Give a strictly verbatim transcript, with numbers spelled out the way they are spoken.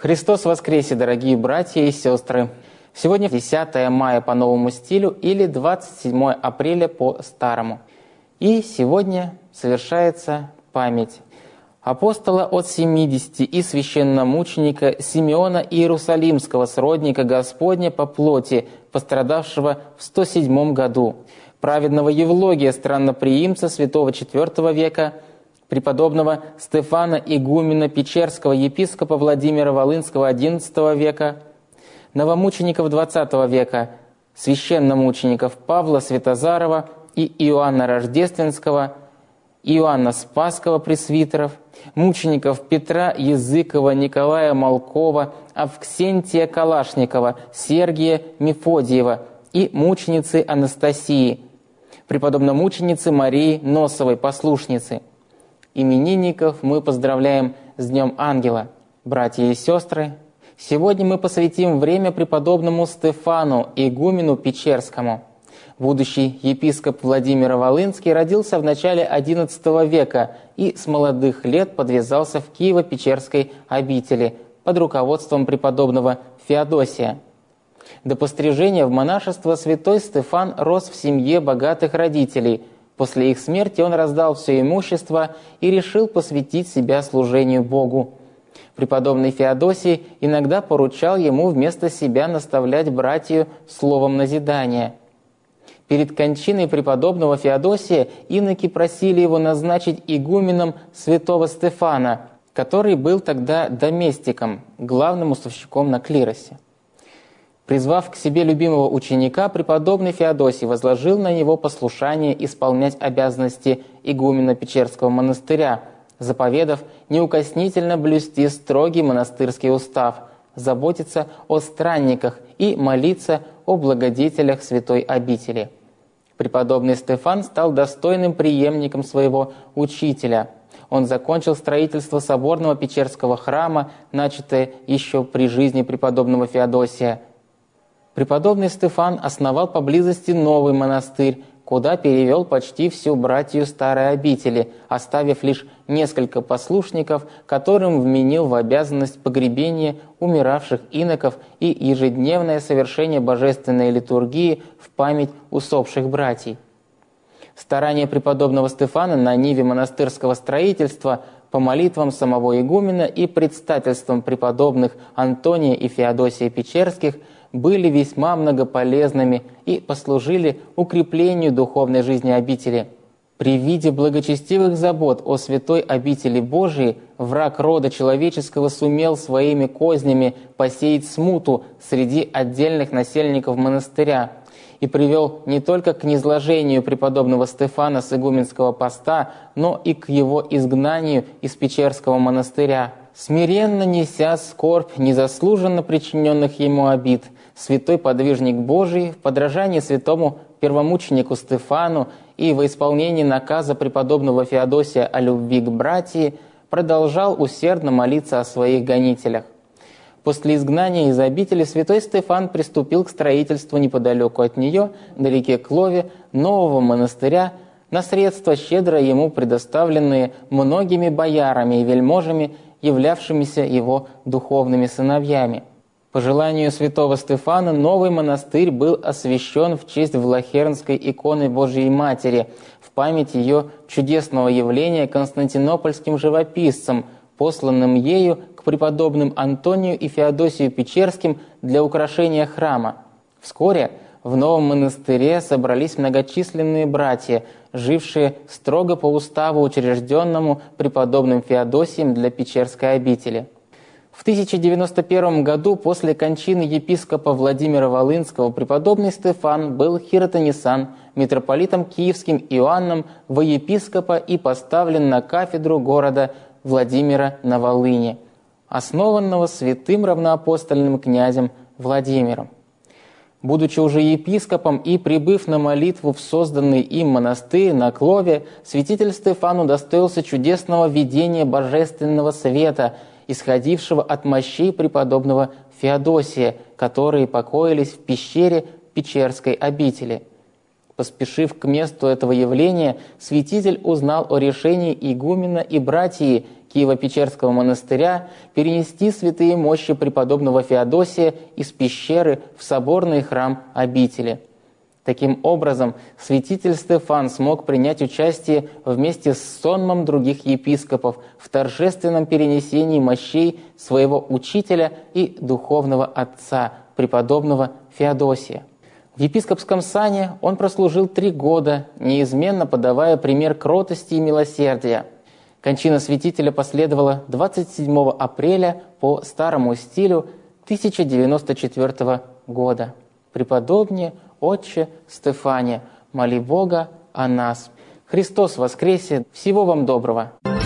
Христос воскресе, дорогие братья и сестры! Сегодня десятое мая по новому стилю или двадцать седьмое апреля по старому. И сегодня совершается память апостола от семидесяти и священномученика Симеона Иерусалимского, сродника Господня по плоти, пострадавшего в сто седьмом году, праведного Евлогия, странноприимца святого четвёртого века, преподобного Стефана Игумена Печерского, епископа Владимира Волынского одиннадцатого века, новомучеников двадцатого века, священномучеников Павла Святозарова и Иоанна Рождественского, Иоанна Спасского пресвитеров, мучеников Петра Языкова, Николая Малкова, Авксентия Калашникова, Сергия Мефодиева и мученицы Анастасии, преподобномученицы Марии Носовой, послушницы. Именинников мы поздравляем с Днем Ангела. Братья и сестры, сегодня мы посвятим время преподобному Стефану, игумену Печерскому. Будущий епископ Владимир Волынский родился в начале одиннадцатого века и с молодых лет подвязался в Киево-Печерской обители под руководством преподобного Феодосия. До пострижения в монашество святой Стефан рос в семье богатых родителей. После их смерти он раздал все имущество и решил посвятить себя служению Богу. Преподобный Феодосий иногда поручал ему вместо себя наставлять братью словом назидания. Перед кончиной преподобного Феодосия иноки просили его назначить игуменом святого Стефана, который был тогда доместиком, главным уставщиком на клиросе. Призвав к себе любимого ученика, преподобный Феодосий возложил на него послушание исполнять обязанности игумена Печерского монастыря, заповедав неукоснительно блюсти строгий монастырский устав, заботиться о странниках и молиться о благодетелях святой обители. Преподобный Стефан стал достойным преемником своего учителя. Он закончил строительство соборного Печерского храма, начатое еще при жизни преподобного Феодосия. Преподобный Стефан основал поблизости новый монастырь, куда перевел почти всю братью старой обители, оставив лишь несколько послушников, которым вменил в обязанность погребения умиравших иноков и ежедневное совершение божественной литургии в память усопших братьев. Старания преподобного Стефана на ниве монастырского строительства по молитвам самого игумена и предстательством преподобных Антония и Феодосия Печерских были весьма многополезными и послужили укреплению духовной жизни обители. При виде благочестивых забот о святой обители Божией враг рода человеческого сумел своими кознями посеять смуту среди отдельных насельников монастыря и привел не только к низложению преподобного Стефана с игуменского поста, но и к его изгнанию из Печерского монастыря. Смиренно неся скорбь незаслуженно причиненных ему обид, святой подвижник Божий в подражании святому первомученику Стефану и во исполнении наказа преподобного Феодосия о любви к братии продолжал усердно молиться о своих гонителях. После изгнания из обители святой Стефан приступил к строительству неподалеку от нее, на реке Клове, нового монастыря, на средства, щедро ему предоставленные многими боярами и вельможами, являвшимися его духовными сыновьями. По желанию святого Стефана новый монастырь был освящен в честь Влахернской иконы Божией Матери, в память ее чудесного явления константинопольским живописцем, посланным ею к преподобным Антонию и Феодосию Печерским для украшения храма. Вскоре в новом монастыре собрались многочисленные братья, жившие строго по уставу, учрежденному преподобным Феодосием для Печерской обители. В тысяча девяносто первом году после кончины епископа Владимира Волынского преподобный Стефан был хиротонисан митрополитом Киевским Иоанном во епископа и поставлен на кафедру города Владимира на Волыни, основанного святым равноапостольным князем Владимиром. Будучи уже епископом и прибыв на молитву в созданный им монастырь на Клове, святитель Стефан удостоился чудесного видения божественного света, исходившего от мощей преподобного Феодосия, которые покоились в пещере Печерской обители. Поспешив к месту этого явления, святитель узнал о решении игумена и братьи Киево-Печерского монастыря перенести святые мощи преподобного Феодосия из пещеры в соборный храм обители. Таким образом, святитель Стефан смог принять участие вместе с сонмом других епископов в торжественном перенесении мощей своего учителя и духовного отца, преподобного Феодосия. В епископском сане он прослужил три года, неизменно подавая пример кротости и милосердия. Кончина святителя последовала двадцать седьмого апреля по старому стилю тысяча девяносто четвёртого года. Преподобнее, отче Стефане, моли Бога о нас. Христос воскресе! Всего вам доброго!